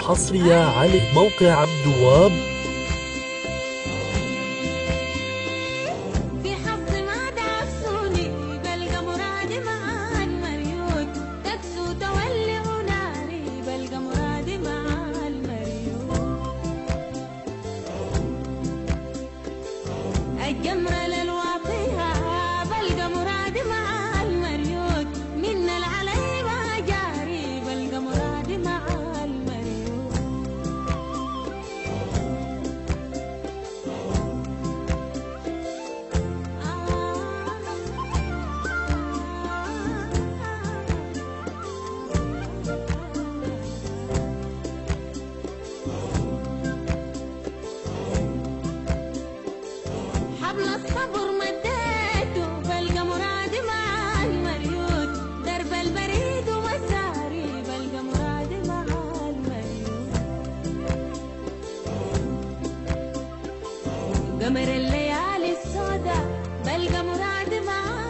حصرية على موقع عبد الوهاب. في حظ ما دعسوني بلقى مرادي مع المريوت تكسو تولي ناري بلقى مرادي مع المريوت الجمرة للواطيها بلقى مرادي مع المريوت من العلي ما جاري بلقى مرادي مع المريوت حبل الصبر مديته بلقى مرادي مع المريوت درب البريد ومساري بلقى مرادي مع المريوت قمر الليالي السوداء بلقى مرادي مع